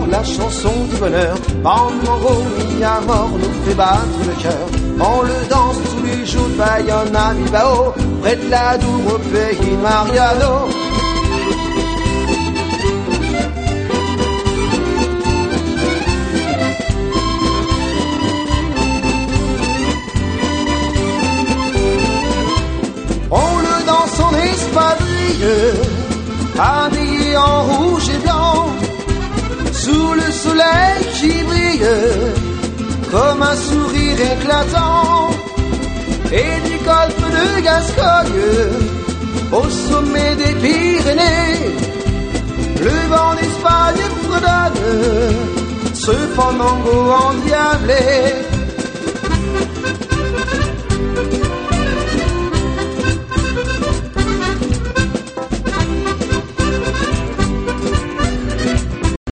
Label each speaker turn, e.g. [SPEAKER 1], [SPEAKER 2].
[SPEAKER 1] la chanson du bonheur. Banmango, mi amor, nous fait battre le cœur. On le danse sous les jours de Bayonne à Bilbao, près de la Dour au pays de Mariano. On le danse en espadrille, habillé en rouge et blanc, sous le soleil qui brille comme un sourire éclatant. Et du golfe de Gascogne au sommet des Pyrénées, le vent d'Espagne fredonne ce fandango endiablé.